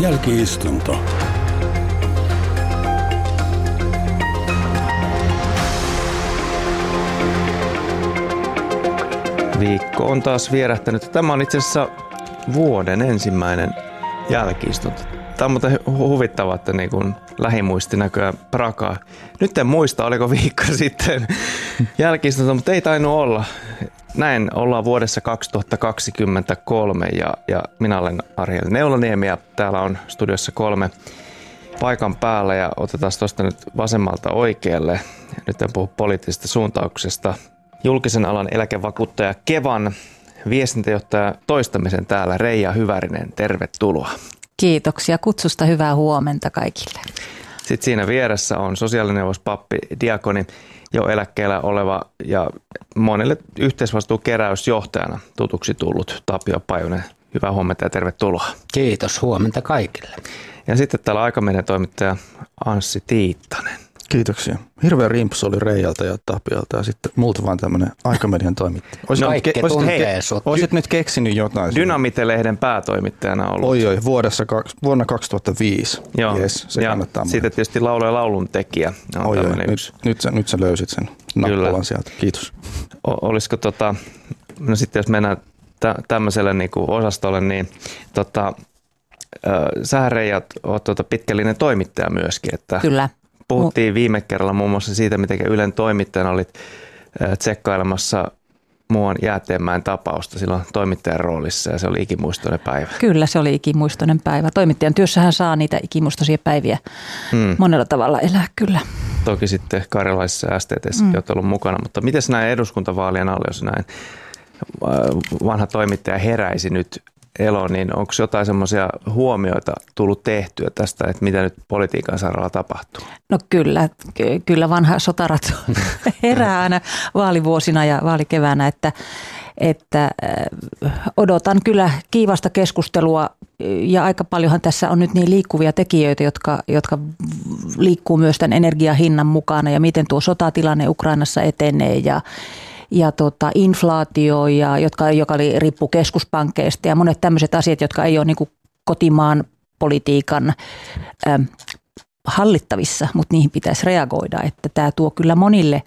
Jälki-istunto. Viikko on taas vierähtänyt. Tämä on itse asiassa vuoden ensimmäinen jälki-istunto. Tämä on muuten huvittavaa, että niin kuin lähimuisti näköjään prakaa. Nyt en muista, oliko viikko sitten jälki-istunto, mutta ei tainnut olla. Näin ollaan vuodessa 2023 ja minä olen Ariel Neulaniemi ja täällä on studiossa 3 paikan päällä ja otetaan tuosta nyt vasemmalta oikealle. Nyt en puhu poliittisesta suuntauksesta. Julkisen alan eläkevakuuttaja Kevan viestintäjohtaja toistamisen täällä Reija Hyvärinen, tervetuloa. Kiitoksia kutsusta, hyvää huomenta kaikille. Sitten siinä vieressä on sosiaalineuvos pappi diakoni, jo eläkkeellä oleva ja monelle yhteisvastuukeräysjohtajana tutuksi tullut Tapio Pajunen. Hyvää huomenta ja tervetuloa. Kiitos, huomenta kaikille. Ja sitten täällä Aikamedian toimittaja Anssi Tiittanen. Kiitoksia. Hirveä rimpsu oli Reijalta ja Tapiolta ja sitten multa vaan tämmöinen Aikamedian toimittaja. Olisit nyt keksinyt jotain. Dynamite-lehden päätoimittajana ollut. Vuonna 2005. Joo. Yes, se ja kannattaa. Sitten tietysti laulu- ja laulun tekijä. Nyt sä löysit sen nappulan sieltä. Kiitos. Olisiko no sitten jos mennään tämmöiselle niinku osastolle, niin sähän Reija oot pitkällinen toimittaja myöskin. Että Kyllä. Puhuttiin viime kerralla muun muassa siitä, miten Ylen toimittajana olit tsekkailemassa muuan Jäätteenmäen tapausta silloin toimittajan roolissa ja se oli ikimuistoinen päivä. Kyllä, se oli ikimuistoinen päivä. Toimittajan työssähän saa niitä ikimuistoisia päiviä monella tavalla elää kyllä. Toki sitten karjalaisessa STT:ssä olet ollut mukana, mutta miten näin eduskuntavaalien alle, jos näin vanha toimittaja heräisi nyt eloon, niin onko jotain semmoisia huomioita tullut tehtyä tästä, että mitä nyt politiikan saralla tapahtuu? No kyllä vanha sotaratsu herää aina vaalivuosina ja vaalikeväänä, että odotan kyllä kiivasta keskustelua ja aika paljonhan tässä on nyt niin liikkuvia tekijöitä, jotka liikkuu myös tämän energiahinnan mukana ja miten tuo sotatilanne Ukrainassa etenee ja inflaatio, joka riippuu keskuspankkeista ja monet tämmöiset asiat, jotka ei ole niin kuin kotimaan politiikan hallittavissa, mutta niihin pitäisi reagoida. Että tämä tuo kyllä monille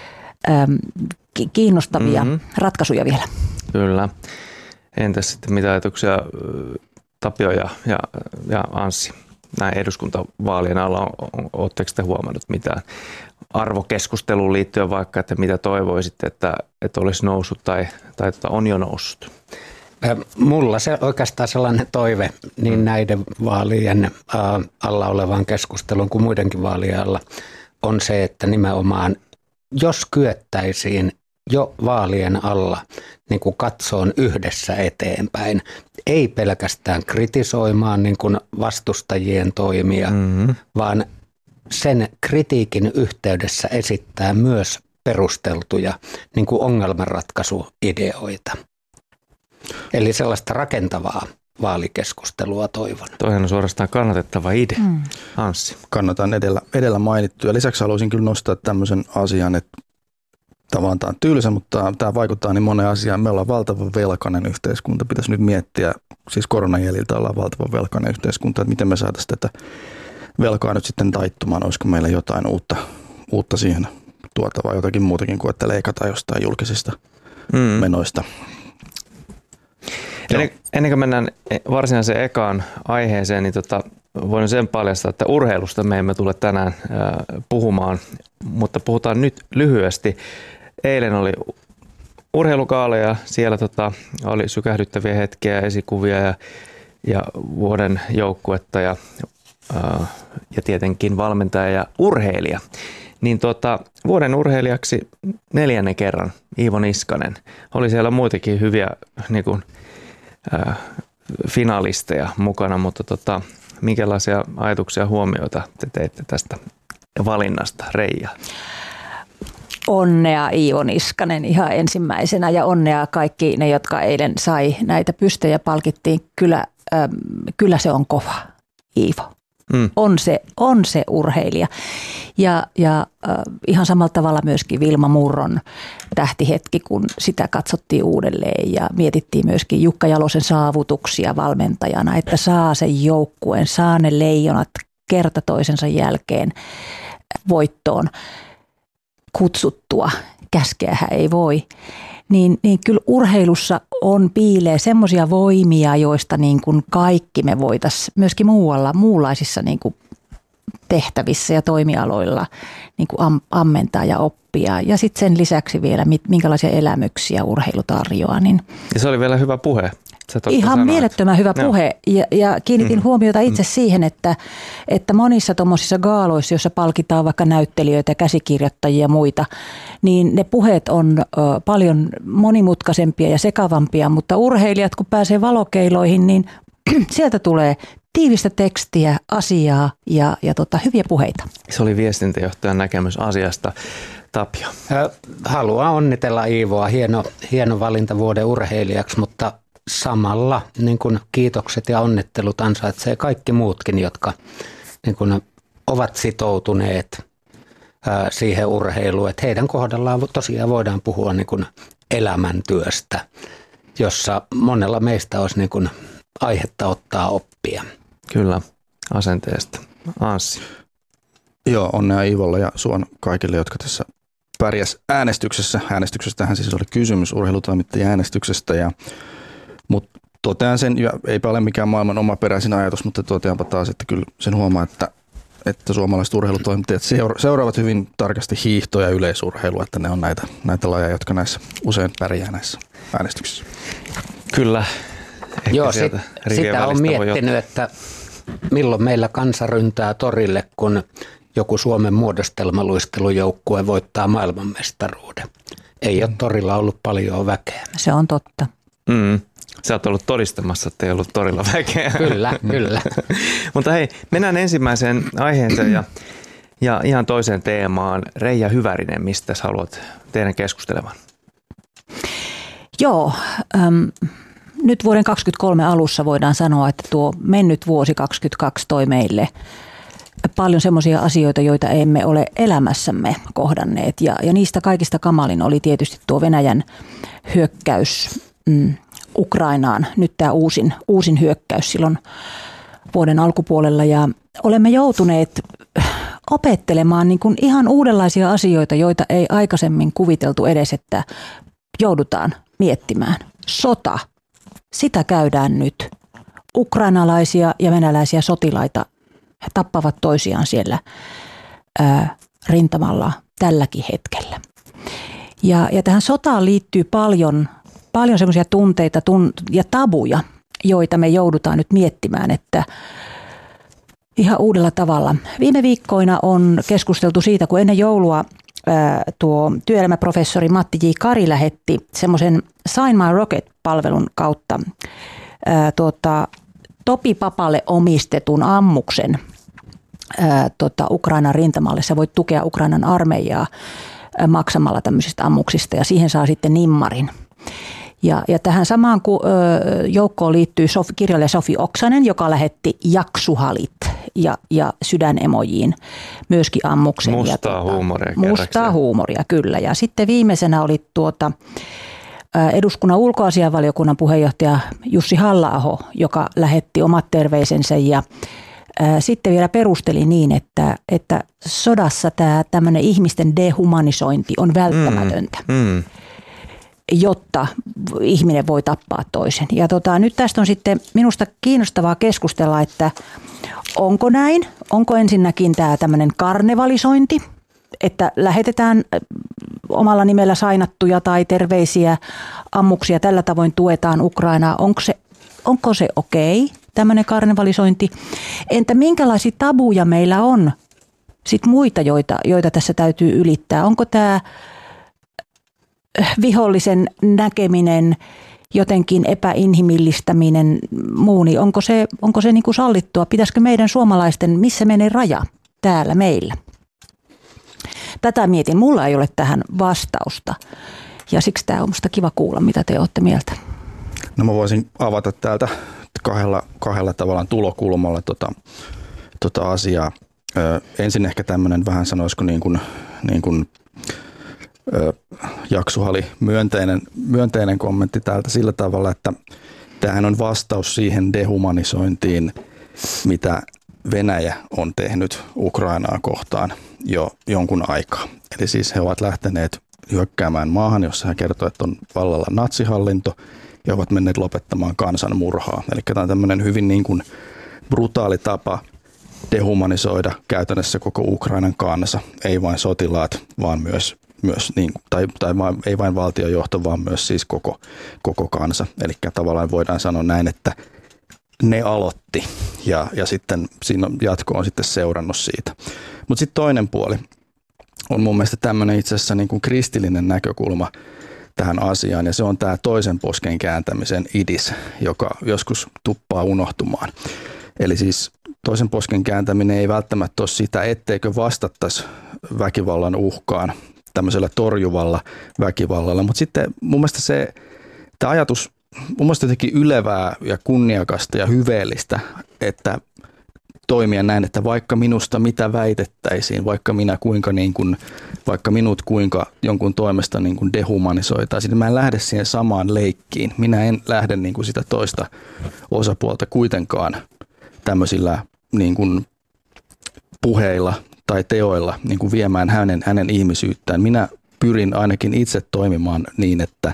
kiinnostavia ratkaisuja vielä. Kyllä. Entäs sitten mitä ajatuksia Tapio ja Anssi näin eduskuntavaalien alla? Oletteko te huomannut mitään arvokeskusteluun liittyen vaikka, että mitä toivoisitte, että olisi noussut tai on jo noussut? Mulla se oikeastaan sellainen toive niin näiden vaalien alla olevan keskustelun kuin muidenkin vaalien alla on se, että nimenomaan jos kyettäisiin jo vaalien alla niin kuin katsoon yhdessä eteenpäin, ei pelkästään kritisoimaan niin kuin vastustajien toimia, vaan sen kritiikin yhteydessä esittää myös perusteltuja niin kuin ongelmanratkaisuideoita. Eli sellaista rakentavaa vaalikeskustelua toivon. Toihan on suorastaan kannatettava idea. Anssi. Kannatan edellä mainittuja. Lisäksi haluaisin kyllä nostaa tämmöisen asian, että tavallaan tämä on tylsä, mutta tämä vaikuttaa niin moneen asiaan. Me ollaan valtavan velkainen yhteiskunta. Pitäisi nyt miettiä, siis koronajäljiltä ollaan valtavan velkainen yhteiskunta, että miten me saataisiin tätä velkaa nyt sitten taittumaan. Olisiko meillä jotain uutta siihen tuotavaa, jotakin muutakin kuin, että leikataan jostain julkisista menoista. Ennen kuin mennään varsinaiseen ekaan aiheeseen, niin voin sen paljastaa, että urheilusta me emme tule tänään puhumaan, mutta puhutaan nyt lyhyesti. Eilen oli urheilugaala ja siellä oli sykähdyttäviä hetkiä, esikuvia ja vuoden joukkuetta ja tietenkin valmentaja ja urheilija. Niin vuoden urheilijaksi 4. kerran Iivo Niskanen. Oli siellä muitakin hyviä niin kuin, finalisteja mukana, mutta minkälaisia ajatuksia ja huomioita te teitte tästä valinnasta, Reija? Onnea Iivo Niskanen ihan ensimmäisenä ja onnea kaikki ne, jotka eilen sai näitä pystejä palkittiin. Kyllä se on kova, Iivo. on se urheilija. Ja ihan samalla tavalla myöskin Vilma Murron tähtihetki, kun sitä katsottiin uudelleen ja mietittiin myöskin Jukka Jalosen saavutuksia valmentajana, että saa sen joukkueen, saa ne Leijonat kerta toisensa jälkeen voittoon kutsuttua. Käskeähän ei voi. Niin kyllä urheilussa piilee semmoisia voimia, joista niin kuin kaikki me voitaisiin myöskin muunlaisissa niin kuin tehtävissä ja toimialoilla niin kuin ammentaa ja oppia. Ja sitten sen lisäksi vielä, minkälaisia elämyksiä urheilu tarjoaa. Niin ja se oli vielä hyvä puhe. Ihan mielettömän hyvä puhe ja kiinnitin huomiota itse siihen, että monissa tuommoisissa gaaloissa, joissa palkitaan vaikka näyttelijöitä ja käsikirjoittajia ja muita, niin ne puheet on paljon monimutkaisempia ja sekavampia, mutta urheilijat kun pääsee valokeiloihin, niin sieltä tulee tiivistä tekstiä, asiaa ja hyviä puheita. Se oli viestintäjohtajan näkemys asiasta. Tapio. Haluan onnitella Iivoa, hieno valinta vuoden urheilijaksi, mutta samalla niin kuin kiitokset ja onnittelut ansaitsee kaikki muutkin, jotka niin kuin ovat sitoutuneet siihen urheiluun. Että heidän kohdallaan tosiaan voidaan puhua niin kuin elämäntyöstä, jossa monella meistä olisi niin kuin aihetta ottaa oppia. Kyllä, asenteesta. Anssi. Joo, onnea Iivolle ja suon kaikille, jotka tässä pärjäs äänestyksessä. Äänestyksestähän siis oli kysymys urheilutoimittajien äänestyksestä. Mutta totean sen, ja eipä ole mikään maailman omaperäisin ajatus, mutta toteanpa taas, että kyllä sen huomaa, että suomalaiset urheilutoimittajat seuraavat hyvin tarkasti hiihtoa ja yleisurheilua, että ne on näitä lajeja, jotka näissä usein pärjää näissä äänestyksissä. Kyllä. Joo, sitä on miettinyt, että milloin meillä kansa ryntää torille, kun joku Suomen muodostelmaluistelujoukkue voittaa maailmanmestaruuden. Ei ole torilla ollut paljon väkeä. Se on totta. Sä oot ollut todistamassa, että ei ollut torilla väkeä. Kyllä. Mutta hei, mennään ensimmäiseen aiheeseen ja ihan toiseen teemaan. Reija Hyvärinen, mistä haluat teidän keskustelevan? Joo, nyt vuoden 2023 alussa voidaan sanoa, että tuo mennyt vuosi 2022 toi meille paljon semmoisia asioita, joita emme ole elämässämme kohdanneet. Ja niistä kaikista kamalin oli tietysti tuo Venäjän hyökkäys Ukrainaan. Nyt tämä uusin hyökkäys silloin vuoden alkupuolella. Ja olemme joutuneet opettelemaan niin kuin ihan uudenlaisia asioita, joita ei aikaisemmin kuviteltu edes, että joudutaan miettimään. Sota, sitä käydään nyt. Ukrainalaisia ja venäläisiä sotilaita, he tappavat toisiaan siellä rintamalla tälläkin hetkellä. Ja tähän sotaan liittyy paljon semmoisia tunteita ja tabuja, joita me joudutaan nyt miettimään, että ihan uudella tavalla. Viime viikkoina on keskusteltu siitä, kun ennen joulua tuo työelämäprofessori Matti J. Kari lähetti semmoisen Sign My Rocket-palvelun kautta Topi Papalle omistetun ammuksen Ukrainan rintamalle. Sä voit tukea Ukrainan armeijaa maksamalla tämmöisistä ammuksista ja siihen saa sitten nimmarin. Ja tähän samaan joukkoon liittyy kirjailija Sofi Oksanen, joka lähetti jaksuhalit ja sydänemojiin myöskin ammuksen. Mustaa huumoria. Mustaa huumoria, kyllä. Ja sitten viimeisenä oli eduskunnan ulkoasiainvaliokunnan puheenjohtaja Jussi Halla-aho, joka lähetti omat terveisensä ja sitten vielä perusteli niin, että sodassa tämä tämmöinen ihmisten dehumanisointi on välttämätöntä. Jotta ihminen voi tappaa toisen. Ja nyt tästä on sitten minusta kiinnostavaa keskustella, että onko näin? Onko ensinnäkin tämä tämmöinen karnevalisointi, että lähetetään omalla nimellä sainattuja tai terveisiä ammuksia, tällä tavoin tuetaan Ukrainaa. Onko se okei, tämmöinen karnevalisointi? Entä minkälaisia tabuja meillä on sit muita, joita tässä täytyy ylittää? Onko tämä vihollisen näkeminen, jotenkin epäinhimillistäminen, muu, niin onko se niin kuin sallittua? Pitäisikö meidän suomalaisten, missä menee raja täällä meillä? Tätä mietin, mulla ei ole tähän vastausta ja siksi tämä on musta kiva kuulla, mitä te olette mieltä. No mä voisin avata täältä kahdella tavallaan tulokulmalla asiaa. Ensin ehkä tämmöinen vähän sanoisiko niin kuin Jaksu-Hali myönteinen kommentti täältä sillä tavalla, että tämähän on vastaus siihen dehumanisointiin, mitä Venäjä on tehnyt Ukrainaa kohtaan jo jonkun aikaa. Eli siis he ovat lähteneet hyökkäämään maahan, jossa he kertovat, että on vallalla natsihallinto ja ovat menneet lopettamaan kansanmurhaa. Eli tämä on tämmöinen hyvin niin kuin brutaali tapa dehumanisoida käytännössä koko Ukrainan kansa, ei vain sotilaat, vaan myös niin, tai ei vain valtiojohto, vaan myös siis koko kansa. Eli tavallaan voidaan sanoa näin, että ne aloitti ja sitten siinä jatko on sitten seurannut siitä. Mutta sitten toinen puoli on mun mielestä tämmöinen itse asiassa niin kuin kristillinen näkökulma tähän asiaan, ja se on tämä toisen posken kääntämisen idis, joka joskus tuppaa unohtumaan. Eli siis toisen posken kääntäminen ei välttämättä ole sitä, etteikö vastattaisi väkivallan uhkaan tämmöisellä torjuvalla väkivallalla, mutta sitten mun mielestä tämä ajatus mun mielestä jotenkin ylevää ja kunniakasta ja hyveellistä, että toimia näin, että vaikka minusta mitä väitettäisiin, vaikka minut kuinka jonkun toimesta niin kuin dehumanisoitaisiin, niin mä en lähde siihen samaan leikkiin. Minä en lähde niin kuin sitä toista osapuolta kuitenkaan tämmöisillä niin kuin puheilla tai teoilla niin kuin viemään hänen ihmisyyttään. Minä pyrin ainakin itse toimimaan niin, että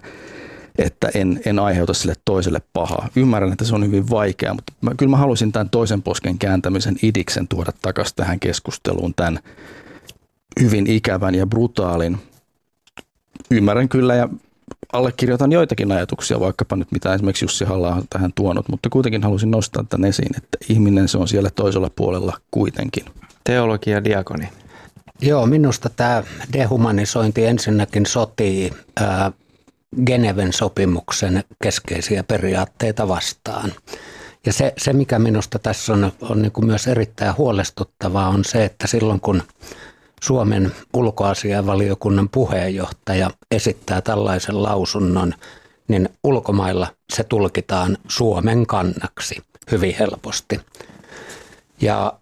en aiheuta sille toiselle pahaa. Ymmärrän, että se on hyvin vaikeaa, mutta kyllä mä halusin tämän toisen posken kääntämisen idiksen tuoda takaisin tähän keskusteluun, tämän hyvin ikävän ja brutaalin. Ymmärrän kyllä ja allekirjoitan joitakin ajatuksia, vaikkapa nyt mitä esimerkiksi Jussi Halla-aho on tähän tuonut, mutta kuitenkin halusin nostaa tämän esiin, että ihminen se on siellä toisella puolella kuitenkin. Teologi ja diakoni. Joo, minusta tämä dehumanisointi ensinnäkin sotii Geneven sopimuksen keskeisiä periaatteita vastaan. Ja se mikä minusta tässä on niin kuin myös erittäin huolestuttavaa, on se, että silloin kun Suomen ulkoasiainvaliokunnan puheenjohtaja esittää tällaisen lausunnon, niin ulkomailla se tulkitaan Suomen kannaksi hyvin helposti. Ja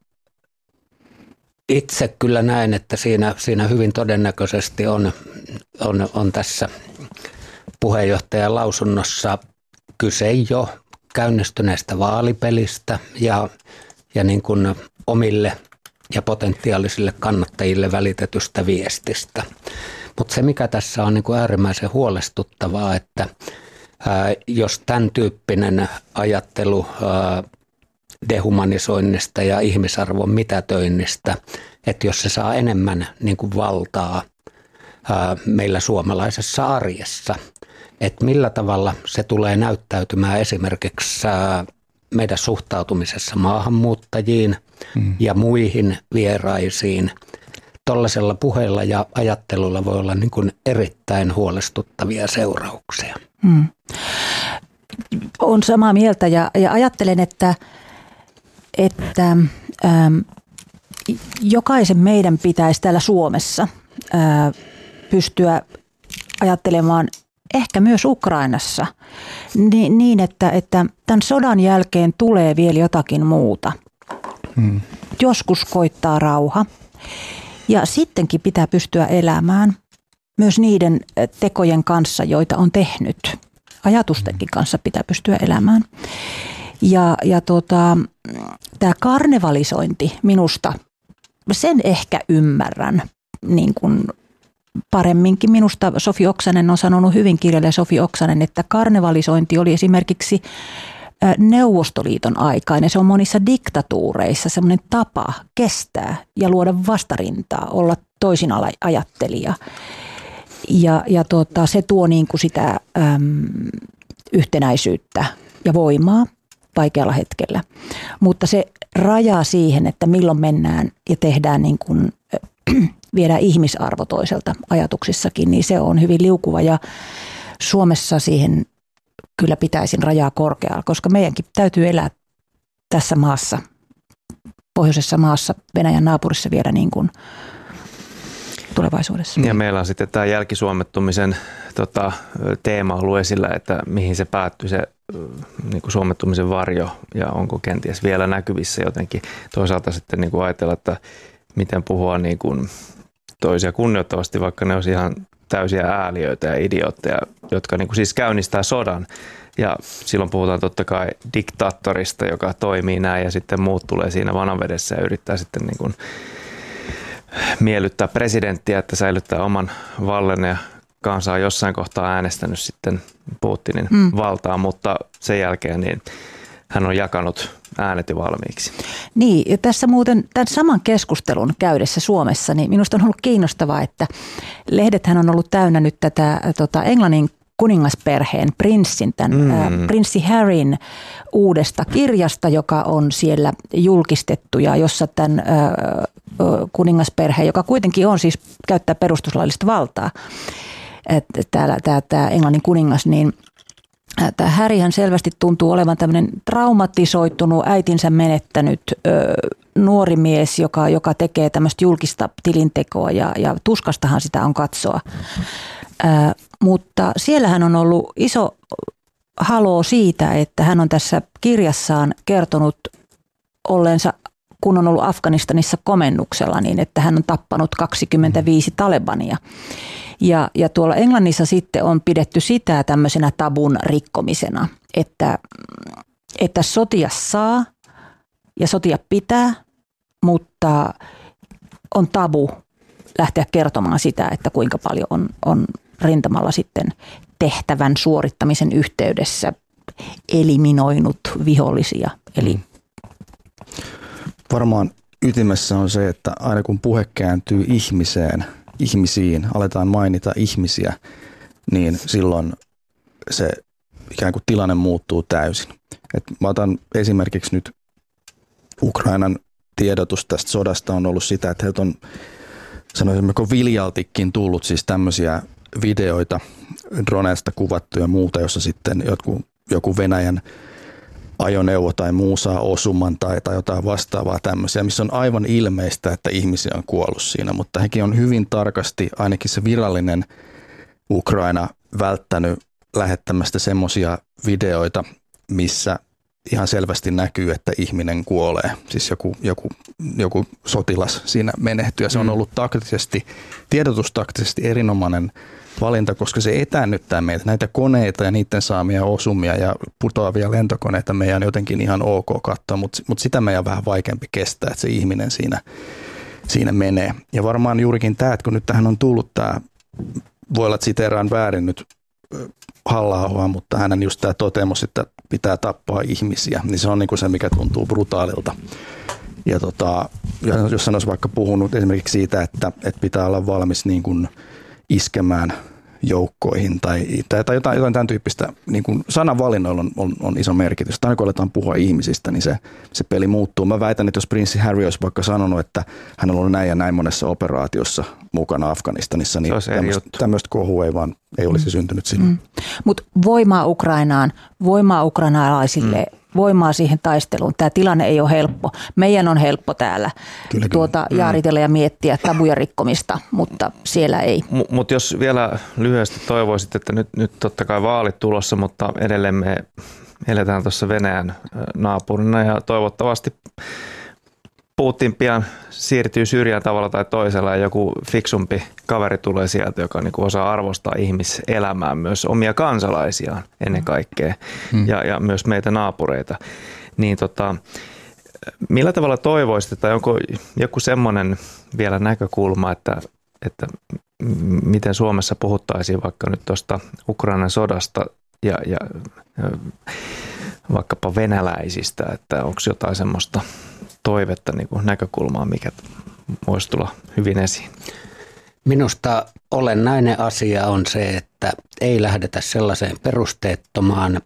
itse kyllä näen, että siinä hyvin todennäköisesti on tässä puheenjohtajan lausunnossa kyse jo käynnistyneestä vaalipelistä ja niin kuin omille ja potentiaalisille kannattajille välitetystä viestistä. Mutta se mikä tässä on niin kuin äärimmäisen huolestuttavaa, että jos tämän tyyppinen ajattelu dehumanisoinnista ja ihmisarvon mitätöinnistä, että jos se saa enemmän niin kuin valtaa meillä suomalaisessa arjessa, että millä tavalla se tulee näyttäytymään esimerkiksi meidän suhtautumisessa maahanmuuttajiin ja muihin vieraisiin. Tuollaisella puheella ja ajattelulla voi olla niin kuin erittäin huolestuttavia seurauksia. Olen samaa mieltä ja ajattelen, että jokaisen meidän pitäisi täällä Suomessa pystyä ajattelemaan ehkä myös Ukrainassa niin että tämän sodan jälkeen tulee vielä jotakin muuta. Joskus koittaa rauha ja sittenkin pitää pystyä elämään myös niiden tekojen kanssa, joita on tehnyt. Ajatustenkin kanssa pitää pystyä elämään. Ja tämä karnevalisointi minusta, sen ehkä ymmärrän niin kuin paremminkin. Minusta Sofi Oksanen on sanonut hyvin, kirjailija Sofi Oksanen, että karnevalisointi oli esimerkiksi Neuvostoliiton aikainen. Se on monissa diktatuureissa semmoinen tapa kestää ja luoda vastarintaa, olla toisin ajattelija. Ja se tuo niin kuin sitä yhtenäisyyttä ja voimaa vaikealla hetkellä. Mutta se rajaa siihen, että milloin mennään ja tehdään niin kuin viedään ihmisarvo toiselta ajatuksissakin, niin se on hyvin liukuva ja Suomessa siihen kyllä pitäisin rajaa korkealla, koska meidänkin täytyy elää tässä maassa, pohjoisessa maassa, Venäjän naapurissa vielä niin kuin tulevaisuudessa. Ja meillä on sitten tämä jälkisuomettumisen teema ollut esillä, että mihin se päättyy se niin kuin suomettumisen varjo ja onko kenties vielä näkyvissä jotenkin. Toisaalta sitten niin kuin ajatella, että miten puhua niin kuin toisia kunnioittavasti, vaikka ne olisi ihan täysiä ääliöitä ja idiootteja, jotka niin kuin siis käynnistää sodan. Ja silloin puhutaan totta kai diktaattorista, joka toimii näin ja sitten muut tulee siinä vanavedessä ja yrittää sitten niin kuin miellyttää presidenttiä, että säilyttää oman vallan ja kansa on jossain kohtaa äänestänyt sitten Putinin valtaa, mutta sen jälkeen niin hän on jakanut äänet jo valmiiksi. Niin, ja tässä muuten tämän saman keskustelun käydessä Suomessa, niin minusta on ollut kiinnostavaa, että lehdethän on ollut täynnä nyt tätä Englannin kuningasperheen prinssin, prinssi Harryn uudesta kirjasta, joka on siellä julkistettu ja jossa tämän kuningasperhe, joka kuitenkin on siis käyttää perustuslaillista valtaa, tämä Englannin kuningas, niin tämä Harryhän selvästi tuntuu olevan tämmöinen traumatisoitunut, äitinsä menettänyt nuori mies, joka tekee tämmöistä julkista tilintekoa ja tuskastahan sitä on katsoa. Mutta siellähän on ollut iso haloo siitä, että hän on tässä kirjassaan kertonut olleensa, kun on ollut Afganistanissa komennuksella, niin että hän on tappanut 25 talebania. Ja tuolla Englannissa sitten on pidetty sitä tämmöisenä tabun rikkomisena, että sotia saa ja sotia pitää, mutta on tabu lähteä kertomaan sitä, että kuinka paljon on rintamalla sitten tehtävän suorittamisen yhteydessä eliminoinut vihollisia. Eli varmaan ytimessä on se, että aina kun puhe kääntyy ihmisiin, aletaan mainita ihmisiä, niin silloin se ikään kuin tilanne muuttuu täysin. Mä otan esimerkiksi nyt Ukrainan tiedotus tästä sodasta on ollut sitä, että heiltä on sanoisimmeko viljaltikin tullut siis tämmöisiä videoita, droneista kuvattuja ja muuta, jossa sitten joku Venäjän ajoneuvo tai muu saa osuman tai jotain vastaavaa tämmöisiä, missä on aivan ilmeistä, että ihmisiä on kuollut siinä, mutta hekin on hyvin tarkasti, ainakin se virallinen Ukraina, välttänyt lähettämästä semmoisia videoita, missä ihan selvästi näkyy, että ihminen kuolee. Siis joku sotilas siinä menehtyy ja se on ollut tiedotustaktisesti erinomainen valinta, koska se etäännyttää meitä. Näitä koneita ja niiden saamia osumia ja putoavia lentokoneita meidän on jotenkin ihan ok katsoa, mutta sitä meidän on vähän vaikeampi kestää, että se ihminen siinä menee. Ja varmaan juurikin tämä, että kun nyt tähän on tullut tämä, voi olla, että siteeraan väärin nyt Halla-ahoa, mutta hänen just tämä toteamus, että pitää tappaa ihmisiä, niin se on niin kuin se, mikä tuntuu brutaalilta. Ja jos hän olisi vaikka puhunut esimerkiksi siitä, että pitää olla valmis niin kuin iskemään joukkoihin tai jotain tämän tyyppistä, niin kuin sananvalinnoilla on iso merkitys. Aina kun aletaan puhua ihmisistä, niin se peli muuttuu. Mä väitän, että jos prinssi Harry olisi vaikka sanonut, että hän on ollut näin ja näin monessa operaatiossa mukana Afganistanissa, niin tämmöistä kohua ei olisi syntynyt sinne. Mutta voimaa Ukrainaan, voimaa ukrainalaisille, voimaa siihen taisteluun. Tämä tilanne ei ole helppo. Meidän on helppo täällä jaaritella ja miettiä tabuja rikkomista, mutta siellä ei. Mutta jos vielä lyhyesti toivoisit, että nyt totta kai vaalit tulossa, mutta edelleen me eletään tuossa Venäjän naapurina ja toivottavasti Putin pian siirtyy syrjään tavalla tai toisella ja joku fiksumpi kaveri tulee sieltä, joka niinku osaa arvostaa ihmiselämää, myös omia kansalaisiaan ennen kaikkea ja myös meitä naapureita. Niin millä tavalla toivoisit, tai onko joku semmoinen vielä näkökulma, että miten Suomessa puhuttaisiin vaikka nyt tuosta Ukrainan sodasta ja vaikkapa venäläisistä, että onko jotain semmoista toivetta, niin kuin näkökulmaa, mikä voisi tulla hyvin esiin? Minusta olennainen asia on se, että ei lähdetä sellaiseen perusteettomaan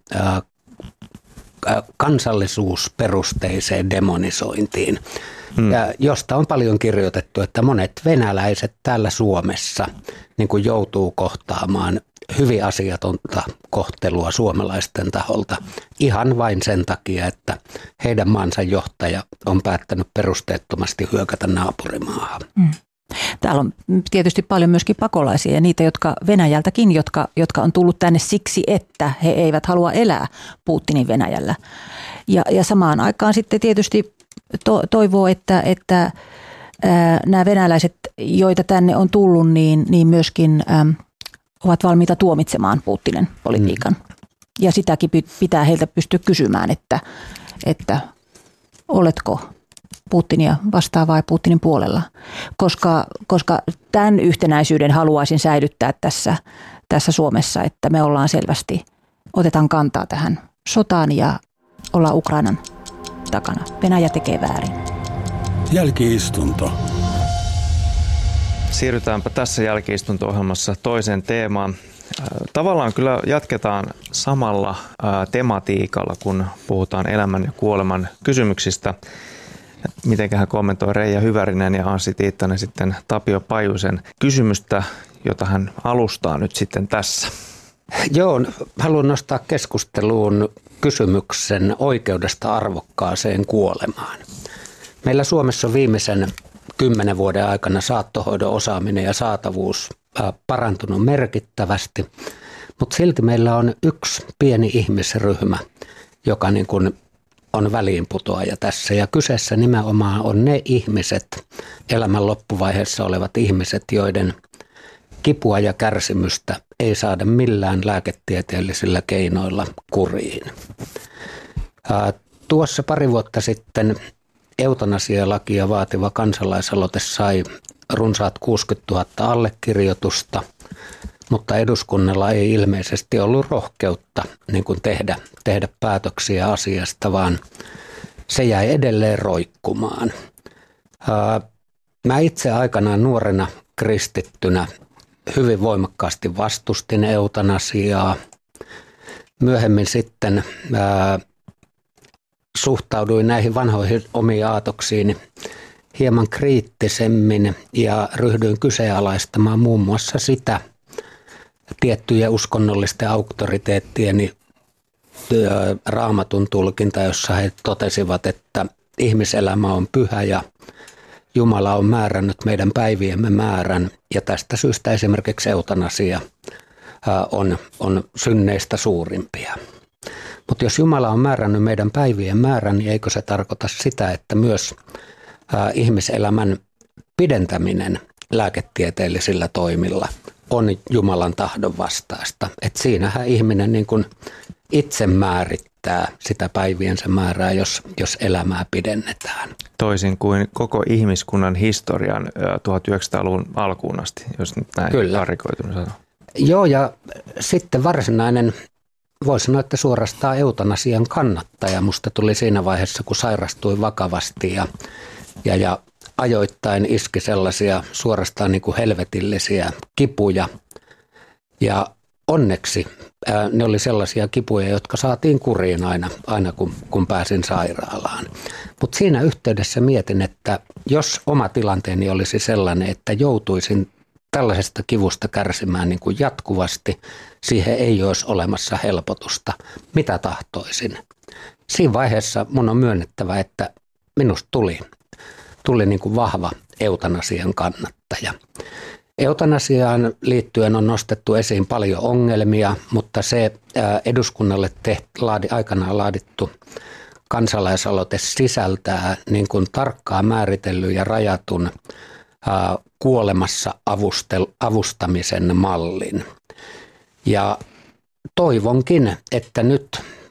kansallisuusperusteiseen demonisointiin, ja josta on paljon kirjoitettu, että monet venäläiset täällä Suomessa niin kuin joutuu kohtaamaan hyvin asiatonta kohtelua suomalaisten taholta ihan vain sen takia, että heidän maansa johtaja on päättänyt perusteettomasti hyökätä naapurimaahan. Täällä on tietysti paljon myöskin pakolaisia ja niitä, jotka Venäjältäkin, jotka on tullut tänne siksi, että he eivät halua elää Putinin Venäjällä. Ja samaan aikaan sitten tietysti toivoo, että nämä venäläiset, joita tänne on tullut, niin myöskin ovat valmiita tuomitsemaan Putinin politiikan. Ja sitäkin pitää heiltä pystyä kysymään, että oletko Putinia vastaan vai Putinin puolella, koska tämän yhtenäisyyden haluaisin säilyttää tässä Suomessa, että me ollaan selvästi, otetaan kantaa tähän sotaan ja ollaan Ukrainan takana. Venäjä tekee väärin. Jälki-istunto. Siirrytäänpä tässä jälki-istunto-ohjelmassa toiseen teemaan. Tavallaan kyllä jatketaan samalla tematiikalla, kun puhutaan elämän ja kuoleman kysymyksistä. Mitenköhän kommentoi Reija Hyvärinen ja Anssi Tiittanen sitten Tapio Pajusen kysymystä, jota hän alustaa nyt sitten tässä. Joo, haluan nostaa keskusteluun kysymyksen oikeudesta arvokkaaseen kuolemaan. Meillä Suomessa on viimeisen 10 vuoden aikana saattohoidon osaaminen ja saatavuus parantunut merkittävästi, mutta silti meillä on yksi pieni ihmisryhmä, joka niin kuin on väliinputoaja tässä. Ja kyseessä nimenomaan on ne ihmiset, elämän loppuvaiheessa olevat ihmiset, joiden kipua ja kärsimystä ei saada millään lääketieteellisillä keinoilla kuriin. Tuossa pari vuotta sitten eutanasialakia vaativa kansalaisaloite sai runsaat 60 000 allekirjoitusta, mutta eduskunnalla ei ilmeisesti ollut rohkeutta niin kuin tehdä päätöksiä asiasta, vaan se jäi edelleen roikkumaan. Mä itse aikanaan nuorena kristittynä hyvin voimakkaasti vastustin eutanasiaa. Myöhemmin sitten suhtauduin näihin vanhoihin omiin aatoksiin hieman kriittisemmin ja ryhdyin kyseenalaistamaan muun muassa sitä tiettyjä uskonnollisten auktoriteettieni Raamatun tulkinta, jossa he totesivat, että ihmiselämä on pyhä ja Jumala on määrännyt meidän päiviemme määrän ja tästä syystä esimerkiksi eutanasia on synneistä suurimpia. Mutta jos Jumala on määrännyt meidän päivien määrän, niin eikö se tarkoita sitä, että myös ihmiselämän pidentäminen lääketieteellisillä toimilla on Jumalan tahdon vastaista. Et siinähän ihminen niin kun itse määrittää sitä päiviensä määrää, jos elämää pidennetään. Toisin kuin koko ihmiskunnan historian 1900-luvun alkuun asti, jos nyt näin karikoitun sanoo. Joo, ja sitten varsinainen, voi sanoa, että suorastaan eutanasian kannattaja musta tuli siinä vaiheessa, kun sairastui vakavasti ja ajoittain iski sellaisia suorastaan niin kuin helvetillisiä kipuja. Ja onneksi ne oli sellaisia kipuja, jotka saatiin kuriin aina kun pääsin sairaalaan. Mutta siinä yhteydessä mietin, että jos oma tilanteeni olisi sellainen, että joutuisin tällaisesta kivusta kärsimään niin kuin jatkuvasti, siihen ei olisi olemassa helpotusta. Mitä tahtoisin? Siinä vaiheessa mun on myönnettävä, että minusta tuli niin kuin vahva eutanasian kannattaja. Eutanasiaan liittyen on nostettu esiin paljon ongelmia, mutta se eduskunnalle aikanaan laadittu kansalaisaloite sisältää niin kuin tarkkaan määritellyn ja rajatun kuolemassa avustamisen mallin. Ja toivonkin, että nyt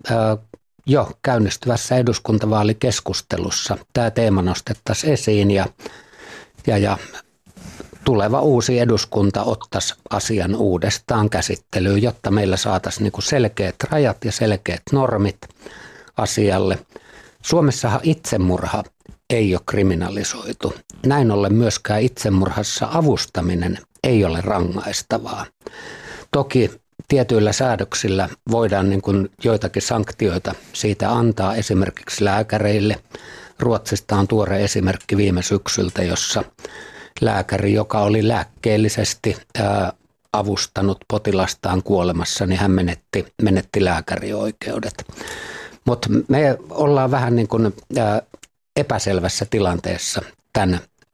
jo käynnistyvässä eduskuntavaalikeskustelussa tämä teema nostettaisiin esiin ja tuleva uusi eduskunta ottaisi asian uudestaan käsittelyyn, jotta meillä saataisiin niin kuin selkeät rajat ja selkeät normit asialle. Suomessahan itsemurha ei ole kriminalisoitu. Näin ollen myöskään itsemurhassa avustaminen ei ole rangaistavaa. Toki tietyillä säädöksillä voidaan niin kuin joitakin sanktioita siitä antaa esimerkiksi lääkäreille. Ruotsista on tuore esimerkki viime syksyltä, jossa lääkäri, joka oli lääkkeellisesti avustanut potilastaan kuolemassa, niin hän menetti lääkärioikeudet. Mutta me ollaan vähän niin kuin epäselvässä tilanteessa tämän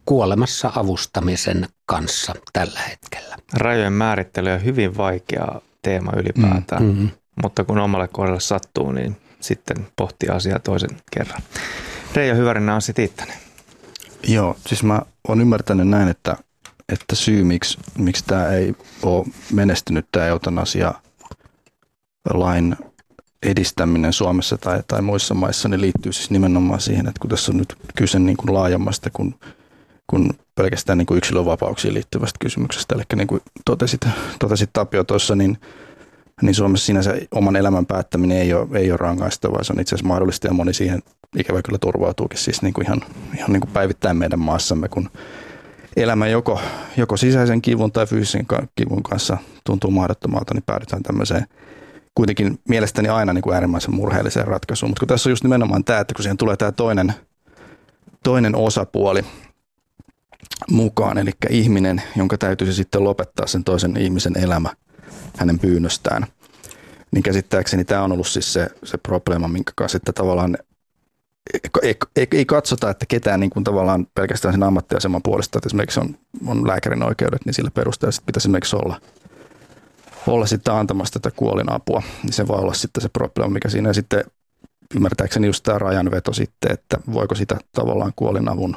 kuolemassa avustamisen kanssa tällä hetkellä. Rajojen määrittely on hyvin vaikea teema ylipäätään, mutta kun omalle kohdalle sattuu, niin sitten pohtii asiaa toisen kerran. Reijo Hyvärinen, Anssi Tiittanen. Joo, siis mä oon ymmärtänyt näin, että syy miksi tämä ei ole menestynyt, tämä eutanasia lain edistäminen Suomessa tai muissa maissa, niin liittyy siis nimenomaan siihen, että kun tässä on nyt kyse niin kuin laajemmasta kuin pelkästään niin kuin yksilönvapauksiin liittyvästä kysymyksestä. Eli niin kuin totesit Tapio tuossa, niin Suomessa sinänsä oman elämän päättäminen ei ole rangaistavaa, se on itse asiassa mahdollista ja moni siihen ikävä kyllä turvautuukin siis niin kuin ihan niin kuin päivittäin meidän maassamme, kun elämä joko sisäisen kivun tai fyysisen kivun kanssa tuntuu mahdottomalta, niin päädytään tämmöiseen kuitenkin mielestäni aina niin kuin äärimmäisen murheelliseen ratkaisuun. Mutta kun tässä on just nimenomaan tämä, että kun siihen tulee tämä toinen osapuoli mukaan, eli ihminen, jonka täytyisi sitten lopettaa sen toisen ihmisen elämä hänen pyynnöstään, niin käsittääkseni tämä on ollut siis se probleema, minkä kanssa sitten tavallaan ei katsota, että ketään niin kuin tavallaan pelkästään sen ammattiaseman puolesta, että esimerkiksi on lääkärin oikeudet, niin sillä perusteella pitäisi esimerkiksi olla sitten antamassa tätä kuolinapua, niin se voi olla sitten se probleema, mikä siinä ja sitten ymmärtääkseni just tämä rajanveto sitten, että voiko sitä tavallaan kuolinavun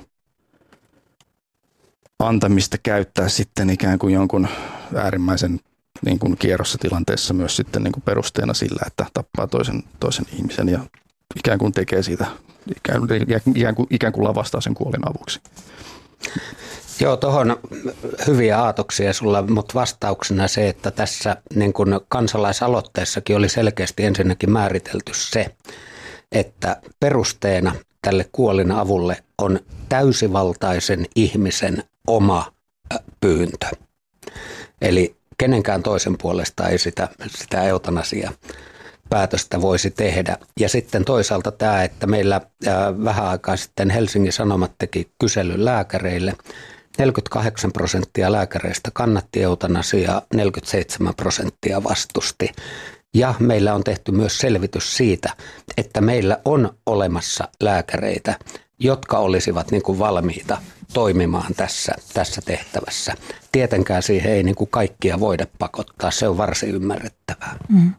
antamista käyttää sitten ikään kuin jonkun äärimmäisen niin kuin kierrossa tilanteessa myös sitten niin kuin perusteena sillä, että tappaa toisen ihmisen ja ikään kuin tekee siitä, ikään kuin lavastaa sen kuolinavuksi. Joo, tuohon hyviä aatoksia sulla, mutta vastauksena se, että tässä niin kuin kansalaisaloitteessakin oli selkeästi ensinnäkin määritelty se, että perusteena tälle kuolinavulle on täysivaltaisen ihmisen oma pyyntö. Eli kenenkään toisen puolesta ei sitä eutanasia päätöstä voisi tehdä. Ja sitten toisaalta tämä, että meillä vähän aikaa sitten Helsingin Sanomat teki kyselyn lääkäreille. 48% lääkäreistä kannatti eutanasiaa, 47% vastusti. Ja meillä on tehty myös selvitys siitä, että meillä on olemassa lääkäreitä, jotka olisivat niin kuin valmiita toimimaan tässä tehtävässä. Tietenkään siihen ei niin kuin kaikkia voida pakottaa, se on varsin ymmärrettävää.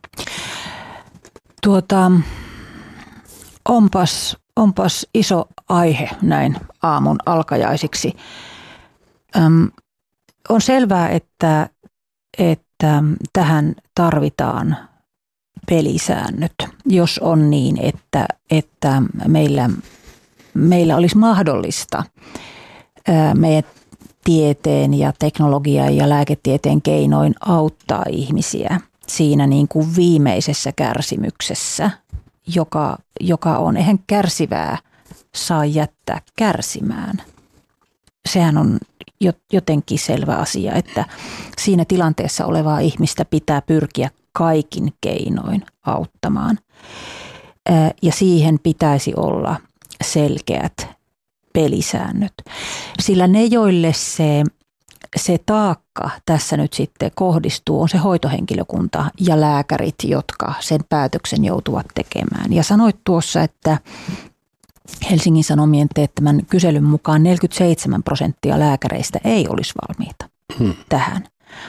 Onpas iso aihe näin aamun alkajaisiksi. On selvää, että tähän tarvitaan pelisäännöt, jos on niin, että meillä olisi mahdollista meidän tieteen ja teknologian ja lääketieteen keinoin auttaa ihmisiä siinä niin kuin viimeisessä kärsimyksessä, joka on, eihän kärsivää saa jättää kärsimään. Sehän on jotenkin selvä asia, että siinä tilanteessa olevaa ihmistä pitää pyrkiä kaikin keinoin auttamaan. Ja siihen pitäisi olla selkeät pelisäännöt. Sillä ne, joille se taakka tässä nyt sitten kohdistuu, on se hoitohenkilökunta ja lääkärit, jotka sen päätöksen joutuvat tekemään. Ja sanoit tuossa, että Helsingin Sanomien teettämän kyselyn mukaan 47% lääkäreistä ei olisi valmiita tähän,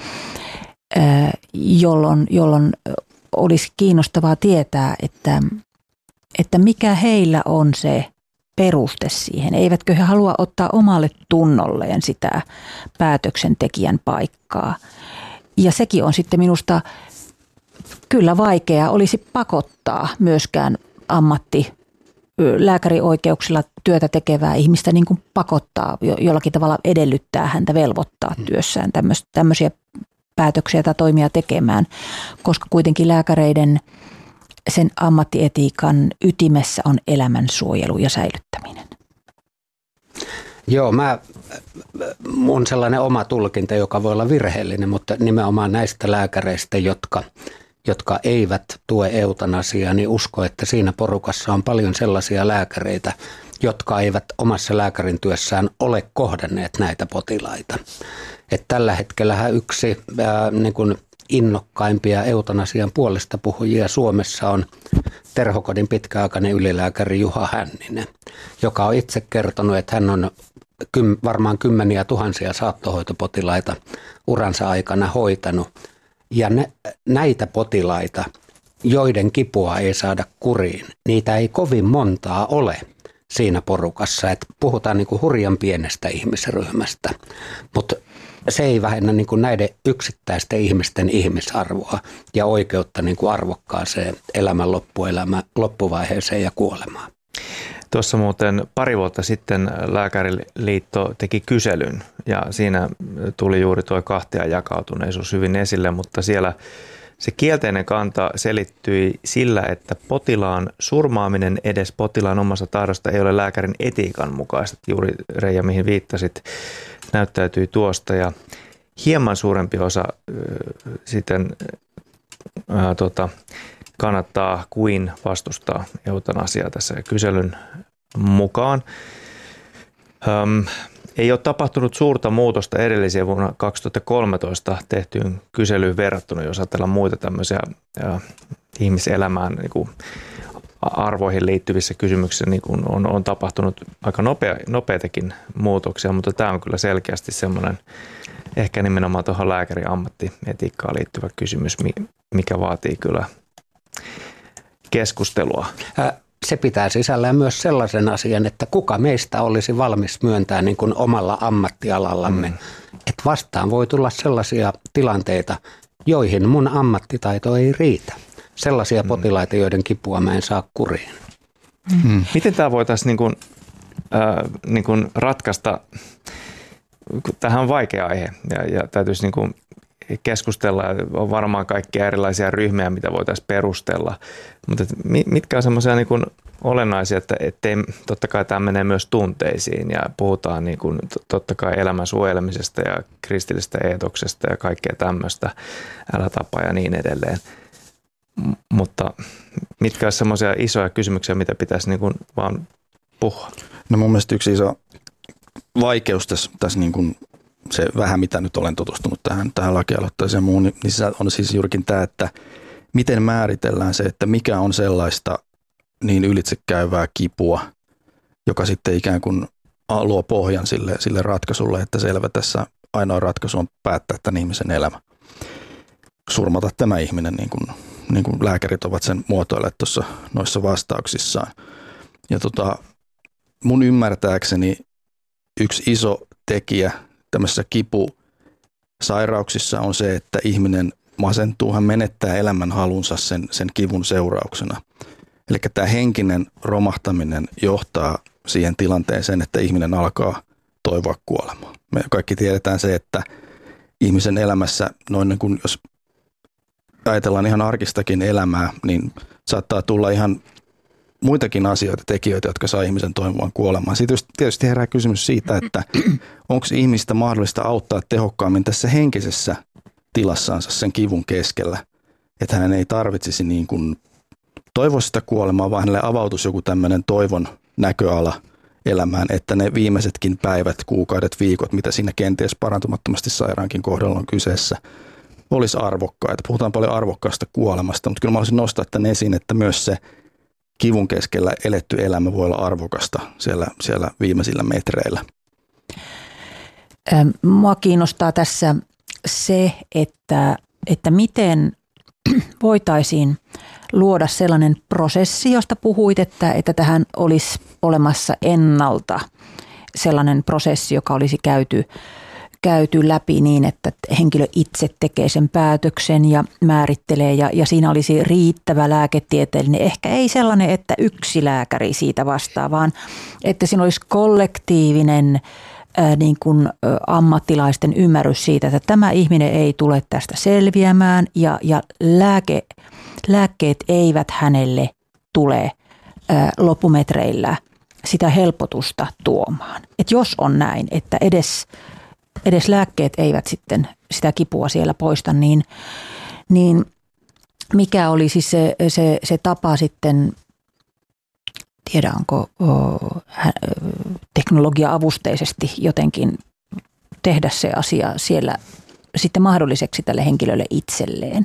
jolloin olisi kiinnostavaa tietää, että mikä heillä on se peruste siihen. Eivätkö he halua ottaa omalle tunnolleen sitä päätöksentekijän paikkaa. Ja sekin on sitten minusta kyllä vaikeaa. Olisi pakottaa myöskään lääkärioikeuksilla työtä tekevää ihmistä niin kuin pakottaa, jollakin tavalla edellyttää häntä velvoittaa työssään tämmöisiä päätöksiä tai toimia tekemään, koska kuitenkin lääkäreiden sen ammattietiikan ytimessä on elämänsuojelu ja säilyttäminen. Joo, mun sellainen oma tulkinta, joka voi olla virheellinen, mutta nimenomaan näistä lääkäreistä, jotka eivät tue eutanasiaa, niin usko, että siinä porukassa on paljon sellaisia lääkäreitä, jotka eivät omassa lääkärin työssään ole kohdanneet näitä potilaita. Et tällä hetkellä yksi niin kuin innokkaimpia eutanasian puolesta puhujia Suomessa on Terhokodin pitkäaikainen ylilääkäri Juha Hänninen, joka on itse kertonut, että hän on varmaan kymmeniä tuhansia saattohoitopotilaita uransa aikana hoitanut. Ja näitä potilaita, joiden kipua ei saada kuriin, niitä ei kovin montaa ole siinä porukassa. Et puhutaan niin kuin hurjan pienestä ihmisryhmästä, mutta se ei vähennä niin kuin näiden yksittäisten ihmisten ihmisarvoa ja oikeutta niin kuin arvokkaaseen elämän loppuvaiheeseen ja kuolemaan. Tuossa muuten pari vuotta sitten Lääkäriliitto teki kyselyn ja siinä tuli juuri tuo kahtia jakautuneisuus hyvin esille, mutta siellä se kielteinen kanta selittyi sillä, että potilaan surmaaminen edes potilaan omasta tahdosta ei ole lääkärin etiikan mukaista. Juuri Reija, mihin viittasit, näyttäytyi tuosta ja hieman suurempi osa sitten kannattaa kuin vastustaa eutanasiaa tässä kyselyn mukaan. Ei ole tapahtunut suurta muutosta edelliseen vuonna 2013 tehtyyn kyselyyn verrattuna, jos ajatellaan muita tämmöisiä ihmiselämään niin kuin arvoihin liittyvissä kysymyksissä, niin kuin on tapahtunut aika nopeitakin muutoksia, mutta tämä on kyllä selkeästi semmoinen ehkä nimenomaan tuohon lääkärin ammattietiikkaan liittyvä kysymys, mikä vaatii kyllä keskustelua. Se pitää sisällään myös sellaisen asian, että kuka meistä olisi valmis myöntää niin kuin omalla ammattialallamme, että vastaan voi tulla sellaisia tilanteita, joihin mun ammattitaito ei riitä. Sellaisia potilaita, joiden kipua mä en saa kuriin. Miten tämä voitaisiin niin kuin ratkaista? Tämähän on vaikea aihe ja täytyisi niin kuin keskustella. On varmaan kaikkia erilaisia ryhmiä, mitä voitaisiin perustella. Mutta mitkä on semmoisia niin kuin olennaisia, että ettei, totta kai tämä menee myös tunteisiin ja puhutaan niin kuin, totta kai elämän suojelemisesta ja kristillisestä eetoksesta ja kaikkea tämmöistä, älätapaa ja niin edelleen. Mutta mitkä on semmoisia isoja kysymyksiä, mitä pitäisi niin kuin vaan puhua? No mun mielestä yksi iso vaikeus tässä niin kuin se vähän, mitä nyt olen tutustunut tähän lakialoitteeseen ja muun, niin se on siis juurikin tämä, että miten määritellään se, että mikä on sellaista niin ylitsekäyvää kipua, joka sitten ikään kuin luo pohjan sille ratkaisulle, että selvä tässä ainoa ratkaisu on päättää tämän ihmisen elämä. Surmata tämä ihminen, niin kuin lääkärit ovat sen muotoilleet tuossa noissa vastauksissaan. Ja mun ymmärtääkseni yksi iso tekijä tämmöisissä kipusairauksissa on se, että ihminen masentuu, hän menettää elämän halunsa sen kivun seurauksena. Eli tämä henkinen romahtaminen johtaa siihen tilanteeseen, että ihminen alkaa toivoa kuolemaa. Me kaikki tiedetään se, että ihmisen elämässä, noin niin kuin jos ajatellaan ihan arkistakin elämää, niin saattaa tulla ihan muitakin asioita, tekijöitä, jotka saa ihmisen toivomaan kuolemaan. Sitten tietysti herää kysymys siitä, että onko ihmistä mahdollista auttaa tehokkaammin tässä henkisessä tilassaansa sen kivun keskellä, että hän ei tarvitsisi niin kuin toivoa sitä kuolemaa, vaan hänelle avautuisi joku tämmöinen toivon näköala elämään, että ne viimeisetkin päivät, kuukaudet, viikot, mitä siinä kenties parantumattomasti sairaankin kohdalla on kyseessä, olisi arvokkaita. Puhutaan paljon arvokkaasta kuolemasta, mutta kyllä mä haluaisin nostaa tämän esiin, että myös se kivun keskellä eletty elämä voi olla arvokasta siellä viimeisillä metreillä. Mua kiinnostaa tässä se, että miten voitaisiin luoda sellainen prosessi, josta puhuit, että tähän olisi olemassa ennalta sellainen prosessi, joka olisi käyty läpi niin, että henkilö itse tekee sen päätöksen ja määrittelee ja siinä olisi riittävä lääketieteellinen. Ehkä ei sellainen, että yksi lääkäri siitä vastaa, vaan että siinä olisi kollektiivinen niin kuin ammattilaisten ymmärrys siitä, että tämä ihminen ei tule tästä selviämään ja lääkkeet eivät hänelle tule loppumetreillä sitä helpotusta tuomaan. Et jos on näin, että edes lääkkeet eivät sitten sitä kipua siellä poista, niin mikä olisi se tapa sitten, tiedä onko teknologia-avusteisesti jotenkin tehdä se asia siellä sitten mahdolliseksi tälle henkilölle itselleen.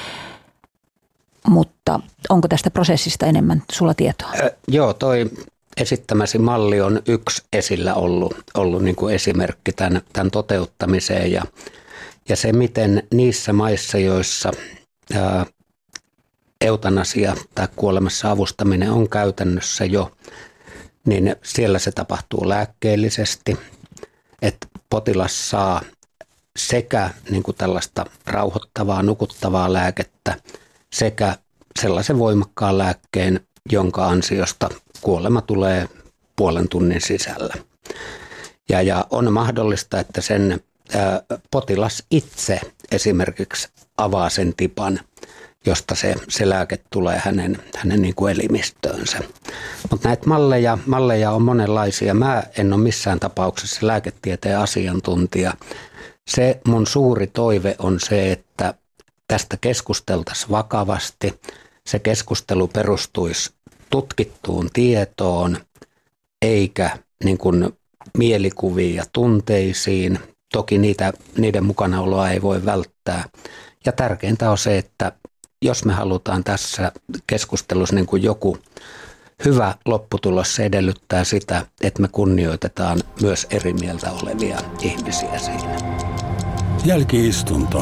Mutta onko tästä prosessista enemmän sulla tietoa? Joo, toi esittämäsi malli on yksi esillä ollut niin kuin esimerkki tämän toteuttamiseen ja se, miten niissä maissa, joissa eutanasia tai kuolemassa avustaminen on käytännössä jo, niin siellä se tapahtuu lääkkeellisesti, että potilas saa sekä niin kuin tällaista rauhoittavaa, nukuttavaa lääkettä sekä sellaisen voimakkaan lääkkeen, jonka ansiosta kuolema tulee puolen tunnin sisällä. Ja on mahdollista, että sen potilas itse esimerkiksi avaa sen tipan, josta se lääke tulee hänen niin kuin elimistöönsä. Mutta näitä malleja on monenlaisia. Mä en ole missään tapauksessa lääketieteen asiantuntija. Se mun suuri toive on se, että tästä keskusteltaisiin vakavasti. Se keskustelu perustuisi tutkittuun tietoon, eikä niin kuin mielikuviin ja tunteisiin. Toki niiden mukanaoloa ei voi välttää. Ja tärkeintä on se, että jos me halutaan tässä keskustelussa niin kuin joku hyvä lopputulos, se edellyttää sitä, että me kunnioitetaan myös eri mieltä olevia ihmisiä siinä. Jälki-istunto.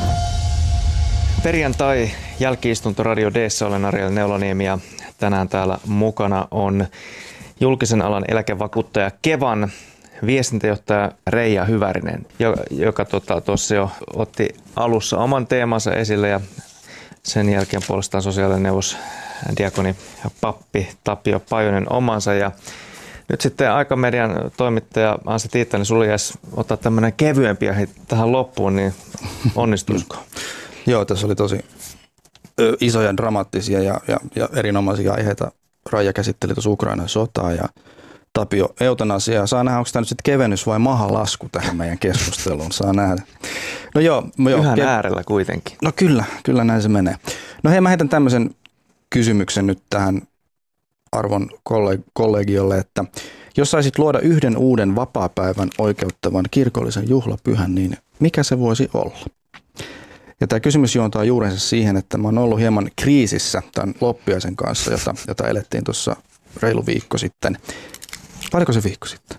Perjantai jälki-istunto Radio D:ssä, olen Ariel Neuloniemi ja tänään täällä mukana on julkisen alan eläkevakuuttaja Kevan viestintäjohtaja Reija Hyvärinen, joka tuossa jo otti alussa oman teemansa esille ja sen jälkeen puolestaan sosiaalinen neuvos, diakoni ja pappi Tapio Pajunen omansa. Ja nyt sitten Aikamedian toimittaja Anssi Tiittanen, sulle jäisi ottaa tämmöinen kevyempi tähän loppuun, niin onnistuisiko? Joo, tässä oli tosi isoja, dramaattisia ja erinomaisia aiheita. Raija käsitteli tuossa Ukrainan sotaa ja Tapio eutanasiaa. Saa nähdä, onko tämä nyt sitten kevennys vai mahalasku tähän meidän keskusteluun. Saa nähdä. No joo. Yhän äärellä kuitenkin. No kyllä näin se menee. No hei, mä heitän tämmöisen kysymyksen nyt tähän arvon kollegiolle, että jos saisit luoda yhden uuden vapaapäivän oikeuttavan kirkollisen juhlapyhän, niin mikä se voisi olla? Ja tämä kysymys juontaa juurensa siihen, että mä oon ollut hieman kriisissä tämän loppiaisen kanssa, jota elettiin tuossa reilu viikko sitten. Paljonko se viikko sitten?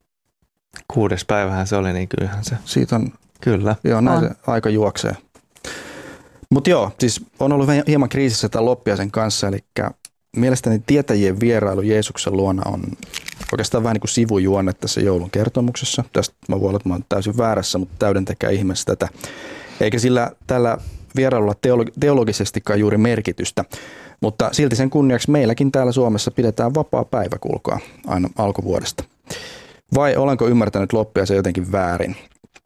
6. päivähän se oli, niin kyllähän se. Siitä on. Kyllä. Joo, näin se aika juoksee. Mutta joo, siis on ollut hieman kriisissä tämän loppiaisen kanssa, eli mielestäni tietäjien vierailu Jeesuksen luona on oikeastaan vähän niin kuin sivujuonne tässä joulun kertomuksessa. Tästä mä voin olla, että mä oon täysin väärässä, mutta täydentäkää ihmeessä tätä. Eikä sillä tällä vierailulla teologisestikaan juuri merkitystä, mutta silti sen kunniaksi meilläkin täällä Suomessa pidetään vapaa päivä, kuulkaa, aina alkuvuodesta. Vai olenko ymmärtänyt loppiaisen jotenkin väärin?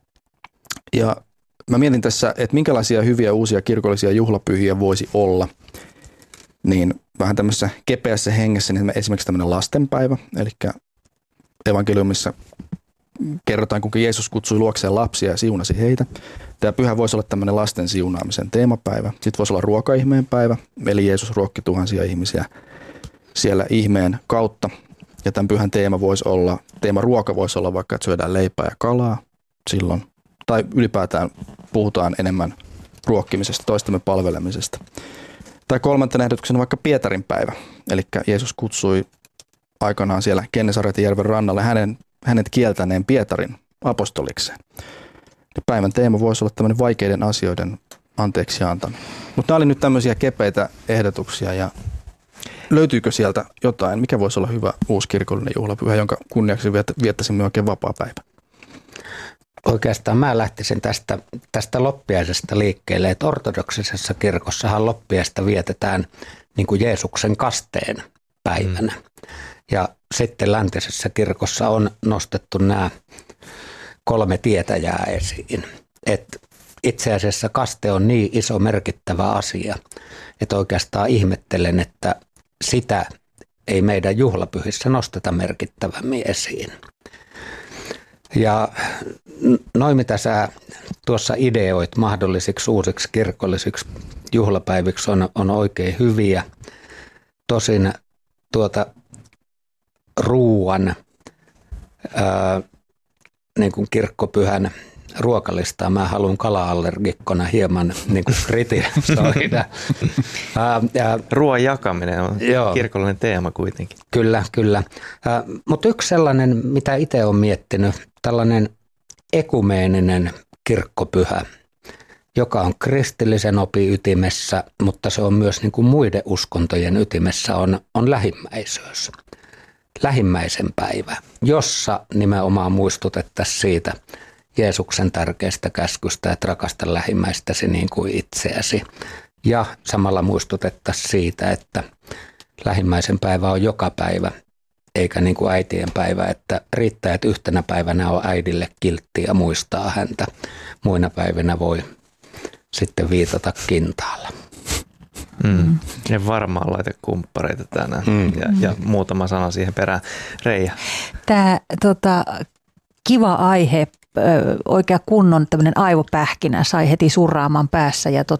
Ja mä mietin tässä, että minkälaisia hyviä uusia kirkollisia juhlapyhiä voisi olla, niin vähän tämmöisessä kepeässä hengessä, niin esimerkiksi tämmöinen lastenpäivä, eli evankeliumissa kerrotaan, kuinka Jeesus kutsui luokseen lapsia ja siunasi heitä. Tämä pyhä voisi olla tämmöinen lasten siunaamisen teemapäivä. Sitten voisi olla ruokaihmeen päivä, eli Jeesus ruokki tuhansia ihmisiä siellä ihmeen kautta. Ja tämän pyhän teema ruoka voisi olla vaikka, että syödään leipää ja kalaa silloin. Tai ylipäätään puhutaan enemmän ruokkimisesta, toistemme palvelemisesta. Tai kolmantena ehdotuksena vaikka Pietarin päivä, eli Jeesus kutsui aikanaan siellä Kennesaretin järven rannalle hänet kieltäneen Pietarin apostolikseen. Ja päivän teema voisi olla tämmöinen vaikeiden asioiden anteeksi antaminen. Mutta nämä oli nyt tämmöisiä kepeitä ehdotuksia ja löytyykö sieltä jotain, mikä voisi olla hyvä uusi kirkollinen juhlapyhä, jonka kunniaksi viettäisimme oikein vapaa päivä? Oikeastaan mä lähtisin tästä loppiaisesta liikkeelle, että ortodoksisessa kirkossahan loppiaista vietetään niin kuin Jeesuksen kasteen päivänä. Ja sitten läntisessä kirkossa on nostettu nämä 3 tietäjää esiin. Että itse asiassa kaste on niin iso merkittävä asia, että oikeastaan ihmettelen, että sitä ei meidän juhlapyhissä nosteta merkittävämmin esiin. Ja noin mitä sä tuossa ideoit mahdollisiksi uusiksi kirkollisiksi juhlapäiviksi on oikein hyviä. Tosin ruuan niin kuin kirkkopyhän ruokalistaa. Mä haluan kala-allergikkona hieman niin kuin kritisoida. Ruoan jakaminen on kirkollinen teema kuitenkin. Kyllä. Mutta yksi sellainen, mitä itse olen miettinyt, tällainen ekumeeninen kirkkopyhä, joka on kristillisen opin ytimessä, mutta se on myös niin kuin muiden uskontojen ytimessä, on lähimmäisyys. Lähimmäisen päivä, jossa nimenomaan muistutettaisiin siitä Jeesuksen tärkeästä käskystä, että rakasta lähimmäistäsi niin kuin itseäsi. Ja samalla muistutettaisiin siitä, että lähimmäisen päivä on joka päivä, eikä niin kuin äitien päivä, että riittää, että yhtenä päivänä on äidille kiltti ja muistaa häntä. Muina päivinä voi sitten viitata kintaalla. Ja varmaan laita kumppareita tänään ja muutama sana siihen perään. Reija. Tämä kiva aihe, oikea kunnon tämmöinen aivopähkinä sai heti surraamaan päässä ja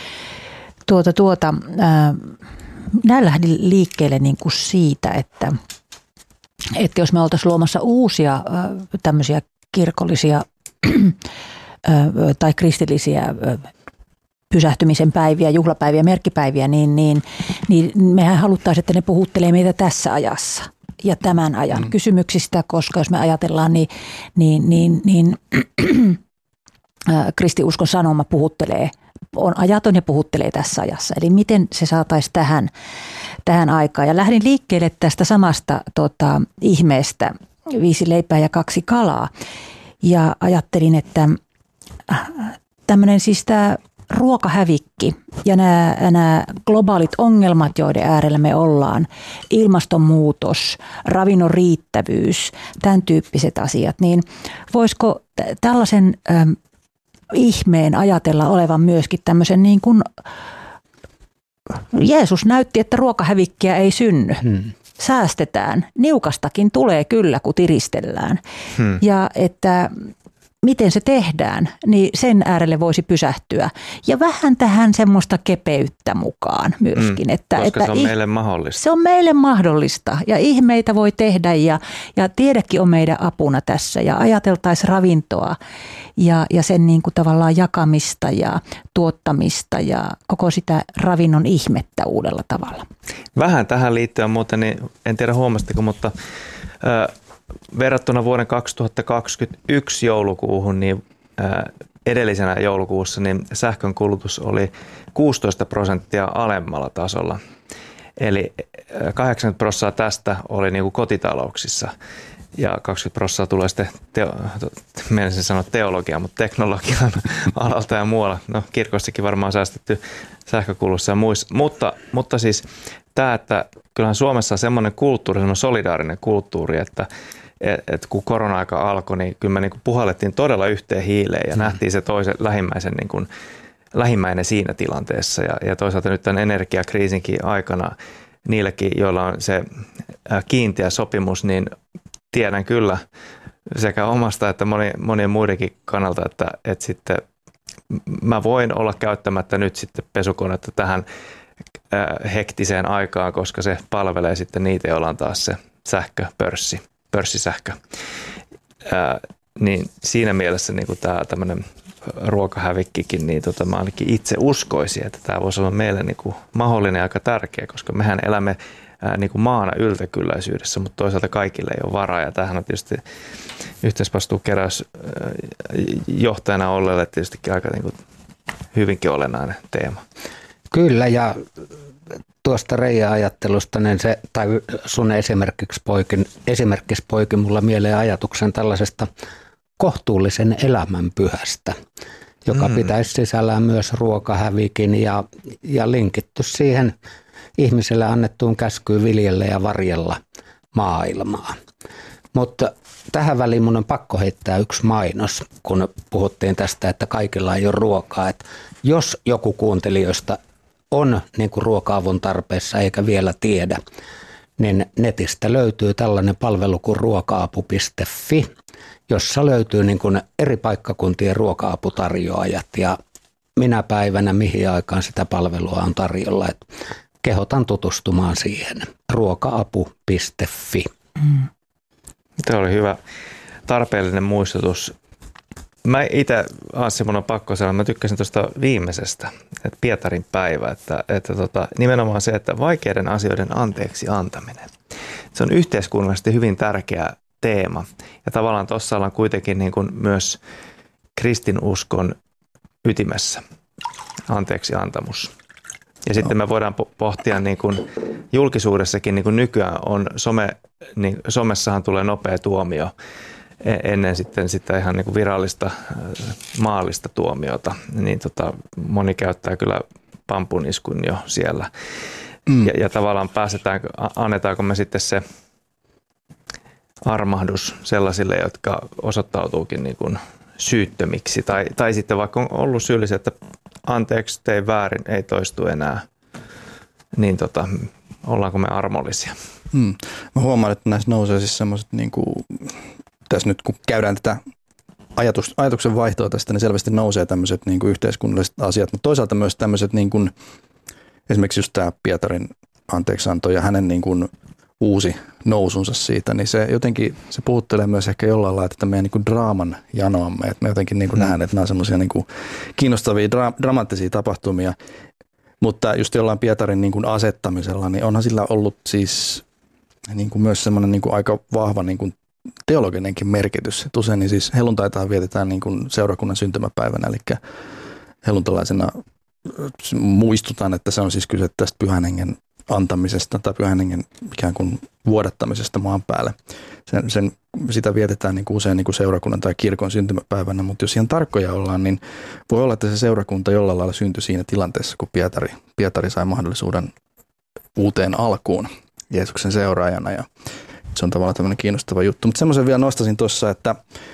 minä lähdin liikkeelle niin kuin siitä, että jos me oltaisiin luomassa uusia tämmöisiä kirkollisia tai kristillisiä pysähtymisen päiviä, juhlapäiviä, merkkipäiviä, niin mehän haluttaisiin, että ne puhuttelee meitä tässä ajassa ja tämän ajan kysymyksistä, koska jos me ajatellaan, niin kristiuskon sanoma on ajaton ja puhuttelee tässä ajassa. Eli miten se saataisiin tähän aikaan. Ja lähdin liikkeelle tästä samasta ihmeestä, 5 leipää ja 2 kalaa. Ja ajattelin, että tämmöinen siis tämä ruokahävikki ja nämä globaalit ongelmat, joiden äärellä me ollaan, ilmastonmuutos, ravinnon riittävyys, tämän tyyppiset asiat, niin voisiko tällaisen ihmeen ajatella olevan myöskin tämmöisen niin kuin Jeesus näytti, että ruokahävikkiä ei synny. Säästetään. Niukastakin tulee kyllä, kun tiristellään. Ja että miten se tehdään, niin sen äärelle voisi pysähtyä. Ja vähän tähän semmoista kepeyttä mukaan myöskin. Koska se on meille mahdollista. Se on meille mahdollista ja ihmeitä voi tehdä ja tiedekin on meidän apuna tässä ja ajateltaisiin ravintoa ja sen niin kuin tavallaan jakamista ja tuottamista ja koko sitä ravinnon ihmettä uudella tavalla. Vähän tähän liittyen muuten, niin en tiedä huomastiko, mutta verrattuna vuoden 2021 joulukuuhun, niin edellisenä joulukuussa niin sähkön kulutus oli 16% alemmalla tasolla. Eli 80% tästä oli niin kuin kotitalouksissa ja 20% tulee sitten, menisin sanoa teologia, mutta teknologian alalta ja muualla. No kirkossakin varmaan säästetty sähkökulussa ja muissa, mutta siis tämä, että kyllähän Suomessa on semmoinen kulttuuri, semmoinen solidaarinen kulttuuri, että kun korona-aika alkoi, niin kyllä me niin kuin puhallettiin todella yhteen hiileen ja nähtiin se toisen lähimmäisen niin kuin lähimmäinen siinä tilanteessa. Ja toisaalta nyt tämän energiakriisinkin aikana niillekin, joilla on se kiinteä sopimus, niin tiedän kyllä sekä omasta että monien muidenkin kannalta, että sitten mä voin olla käyttämättä nyt sitten pesukonetta tähän hektiseen aikaan, koska se palvelee sitten niitä, joilla on taas se pörssisähkö. Niin siinä mielessä niin tämä tämmöinen ruokahävikkikin, niin mä ainakin itse uskoisin, että tämä voisi olla meille niin kuin mahdollinen ja aika tärkeä, koska mehän elämme niin kuin maana yltäkylläisyydessä, mutta toisaalta kaikille ei ole varaa. Ja tämähän on tietysti yhteisvastuukeräys johtajana olleelle tietystikin aika niin kuin hyvinkin olennainen teema. Kyllä, ja tuosta Reija-ajattelusta, niin se, tai sun esimerkiksi poikin mulla mieleen ajatuksen tällaisesta kohtuullisen elämän pyhästä, joka pitäisi sisällään myös ruokahävikin ja linkitty siihen ihmiselle annettuun käskyyn viljellä ja varjella maailmaa. Mutta tähän väliin mun on pakko heittää yksi mainos, kun puhuttiin tästä, että kaikilla ei ole ruokaa. Että jos joku kuuntelijoista on niin kuin ruoka-avun tarpeessa eikä vielä tiedä, niin netistä löytyy tällainen palvelu kuin ruokaapu.fi, jossa löytyy niin kuin eri paikkakuntien ruoka-aputarjoajat ja minä päivänä mihin aikaan sitä palvelua on tarjolla. Et kehotan tutustumaan siihen. Ruokaapu.fi. Tämä oli hyvä tarpeellinen muistutus Mä itse, Anssi, mun on pakko sanoa, mä tykkäsin tuosta viimeisestä, että Pietarin päivä, että nimenomaan se, että vaikeiden asioiden anteeksi antaminen. Se on yhteiskunnallisesti hyvin tärkeä teema ja tavallaan tuossa ollaan kuitenkin niin kuin myös kristinuskon ytimessä, anteeksi antamus. Ja sitten me voidaan pohtia niin kuin julkisuudessakin, niin kuin nykyään on somessahan tulee nopea tuomio ennen sitten sitä ihan niin kuin virallista maallista tuomiota, niin moni käyttää kyllä pampuniskun jo siellä. Ja tavallaan annetaanko me sitten se armahdus sellaisille, jotka osoittautuukin niin kuin syyttömiksi. Tai sitten vaikka on ollut syyllisiä, että anteeksi, tein väärin, ei toistu enää, niin ollaanko me armollisia? Mä huomaan, että näissä nousee siis semmoiset, niin kuin, tässä nyt kun käydään tätä ajatuksen vaihtoa tästä, niin selvästi nousee tämmöiset niin kuin yhteiskunnalliset asiat, mutta toisaalta myös tämmöiset, niin kuin, esimerkiksi just tämä Pietarin anteeksianto ja hänen niin kuin uusi nousunsa siitä, niin se jotenkin, se puhuttelee myös ehkä jollain lailla tätä meidän niin kuin draaman janoamme, että me jotenkin niin kuin nähdään, että nämä on semmoisia niin kuin kiinnostavia, dramaattisia tapahtumia, mutta just jollain Pietarin niin kuin asettamisella, niin onhan sillä ollut siis niin kuin myös semmoinen niin kuin aika vahva niin kuin teologinenkin merkitys. Et usein niin siis helluntaitaa vietetään niin kuin seurakunnan syntymäpäivänä, eli helluntalaisena muistutaan, että se on siis kyse tästä Pyhän Hengen antamisesta tai Pyhän Hengen ikään kuin vuodattamisesta maan päälle. Sitä vietetään niin kuin usein niin kuin seurakunnan tai kirkon syntymäpäivänä, mutta jos ihan tarkkoja ollaan, niin voi olla, että se seurakunta jollain lailla syntyi siinä tilanteessa, kun Pietari sai mahdollisuuden uuteen alkuun Jeesuksen seuraajana, ja se on tavallaan tämmöinen kiinnostava juttu. Mutta semmoisen vielä nostasin tuossa, että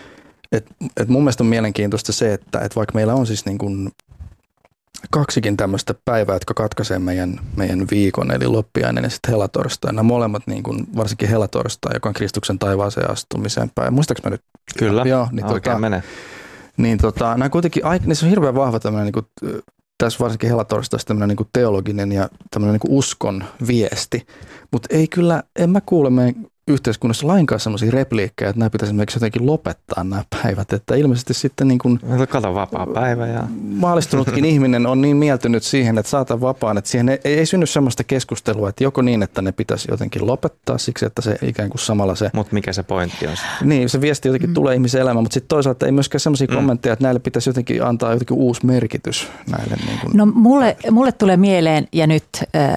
mun mielestä on mielenkiintoista se, että vaikka meillä on siis niin kuin kaksikin tämmöistä päivää, jotka katkaisee meidän viikon, eli loppiainen ja sitten helatorstai. Nämä molemmat, niin kuin, varsinkin helatorstai, joka on Kristuksen taivaaseen astumisen päivä. Muistaaks mä nyt? Kyllä, joo, niin oikein menee. Niin nämä kuitenkin, niin se on hirveän vahva tämmöinen, niin kuin, tässä varsinkin helatorstaista tämmöinen niin kuin teologinen ja tämmöinen niin kuin uskon viesti. Mutta en mä kuule meidän yhteiskunnassa lainkaan semmoisia repliikkejä, että nämä pitäisi esimerkiksi jotenkin lopettaa nämä päivät. Että ilmeisesti sitten niin kuin kato vapaa päivä. Ja maalistunutkin ihminen on niin mieltynyt siihen, että saatan vapaan, että siihen ei synny semmoista keskustelua, että joko niin, että ne pitäisi jotenkin lopettaa siksi, että se ikään kuin samalla se. Mutta mikä se pointti on? Niin, se viesti jotenkin tulee ihmisen elämään, mutta sitten toisaalta ei myöskään semmoisia kommentteja, että näille pitäisi jotenkin antaa jotenkin uusi merkitys näille. Niin kuin. No mulle tulee mieleen, ja nyt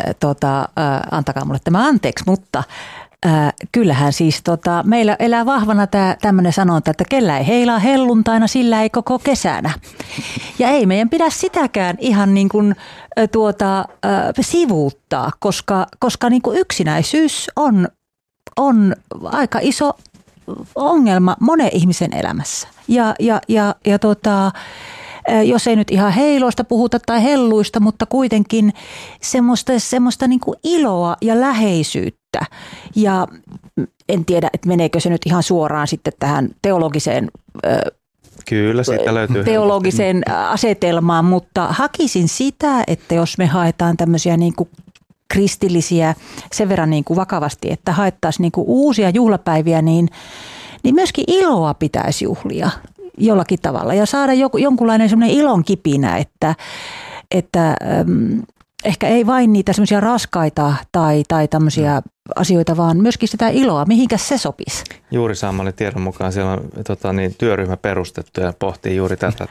antakaa mulle tämä anteeksi, mutta kyllähän siis meillä elää vahvana tämmöinen sanonta, että kellä ei heilaa helluntaina, sillä ei koko kesänä. Ja ei meidän pidä sitäkään ihan niin kuin sivuuttaa, koska niin kuin yksinäisyys on aika iso ongelma monen ihmisen elämässä. Jos ei nyt ihan heiloista puhuta tai helluista, mutta kuitenkin semmoista niin kuin iloa ja läheisyyttä. Ja en tiedä, että meneekö se nyt ihan suoraan sitten tähän teologiseen, kyllä, siitä löytyy teologiseen asetelmaan, mutta hakisin sitä, että jos me haetaan tämmöisiä niin kuin kristillisiä sen verran niin kuin vakavasti, että haettaisiin niin kuin uusia juhlapäiviä, niin myöskin iloa pitäisi juhlia jollakin tavalla ja saada jonkunlainen semmoinen ilon kipinä, että ehkä ei vain niitä semmoisia raskaita tai tämmöisiä asioita, vaan myöskin sitä iloa. Mihinkäs se sopisi? Juuri saamani tiedon mukaan siellä on työryhmä perustettu ja pohtii juuri tätä.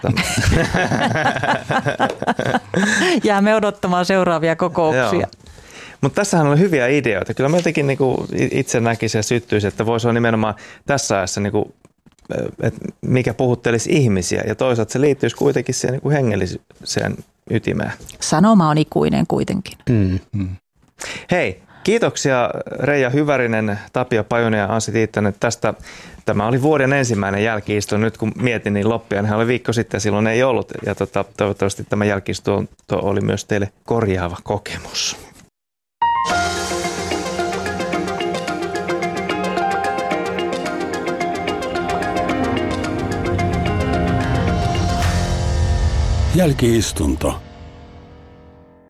Jäämme odottamaan seuraavia kokouksia. Mutta tässähän on hyviä ideoita. Kyllä mä jotenkin niinku itse näkisin ja syttyisin, että voisi olla nimenomaan tässä ajassa, niinku, että mikä puhuttelisi ihmisiä ja toisaalta se liittyisi kuitenkin siihen niinku hengelliseen ytimeen. Sanoma on ikuinen kuitenkin. Hei, kiitoksia Reija Hyvärinen, Tapio Pajunen ja Anssi Tiittanen tästä. Tämä oli vuoden ensimmäinen jälki-istunto. Nyt kun mietin, niin loppiainenhan oli viikko sitten, silloin ei ollut. Ja toivottavasti tämä jälki-istunto oli myös teille korjaava kokemus. Jälki-istunto.